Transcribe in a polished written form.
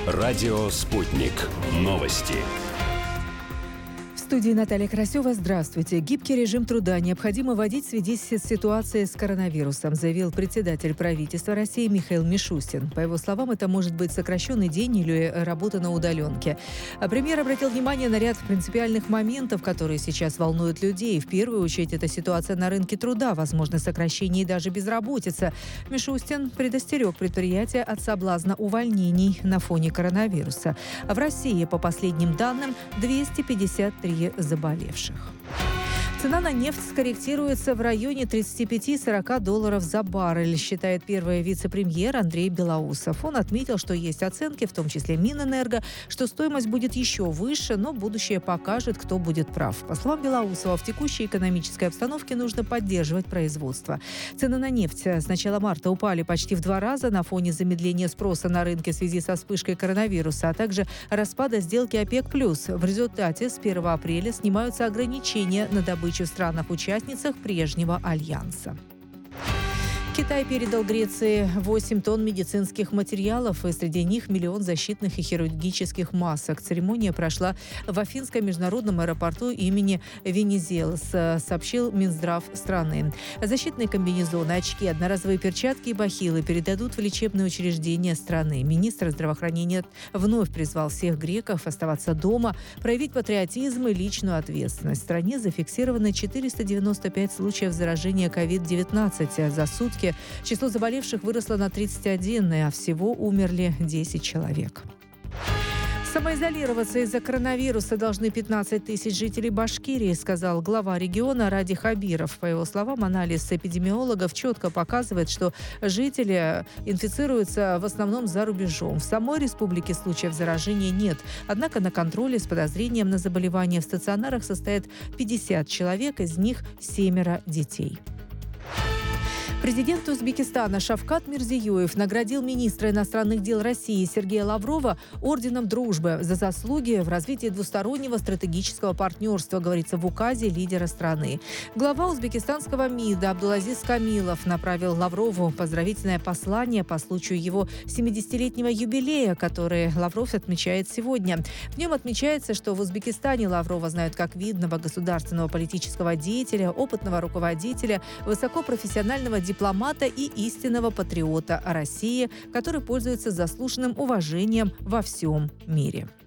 Радио «Спутник». Новости. В студии Наталья Красева. Здравствуйте. Гибкий режим труда необходимо вводить в связи с ситуацией с коронавирусом, заявил председатель правительства России Михаил Мишустин. По его словам, это может быть сокращенный день или работа на удаленке. Премьер обратил внимание на ряд принципиальных моментов, которые сейчас волнуют людей. В первую очередь, это ситуация на рынке труда, возможно, сокращение и даже безработица. Мишустин предостерег предприятия от соблазна увольнений на фоне коронавируса. В России, по последним данным, 253 заболевших. Цена на нефть скорректируется в районе $35-40 за баррель, считает первый вице-премьер Андрей Белоусов. Он отметил, что есть оценки, в том числе Минэнерго, что стоимость будет еще выше, но будущее покажет, кто будет прав. По словам Белоусова, в текущей экономической обстановке нужно поддерживать производство. Цены на нефть с начала марта упали почти в 2 раза на фоне замедления спроса на рынке в связи со вспышкой коронавируса, а также распада сделки ОПЕК+. В результате с 1 апреля снимаются ограничения на добычу в странах-участницах прежнего альянса. Китай передал Греции 8 тонн медицинских материалов, и среди них 1 миллион защитных и хирургических масок. Церемония прошла в Афинском международном аэропорту имени Венизелос, сообщил Минздрав страны. Защитные комбинезоны, очки, одноразовые перчатки и бахилы передадут в лечебные учреждения страны. Министр здравоохранения вновь призвал всех греков оставаться дома, проявить патриотизм и личную ответственность. В стране зафиксировано 495 случаев заражения COVID-19 за сутки. Число заболевших выросло на 31, а всего умерли 10 человек. Самоизолироваться из-за коронавируса должны 15 тысяч жителей Башкирии, сказал глава региона Ради Хабиров. По его словам, анализ эпидемиологов четко показывает, что жители инфицируются в основном за рубежом. В самой республике случаев заражения нет. Однако на контроле с подозрением на заболевание в стационарах состоят 50 человек, из них 7 детей. Президент Узбекистана Шавкат Мирзиёев наградил министра иностранных дел России Сергея Лаврова орденом Дружбы за заслуги в развитии двустороннего стратегического партнерства, говорится в указе лидера страны. Глава узбекистанского МИДа Абдулазиз Камилов направил Лаврову поздравительное послание по случаю его 70-летнего юбилея, который Лавров отмечает сегодня. В нем отмечается, что в Узбекистане Лаврова знают как видного государственного политического деятеля, опытного руководителя, высокопрофессионального дипломата и истинного патриота России, который пользуется заслуженным уважением во всем мире.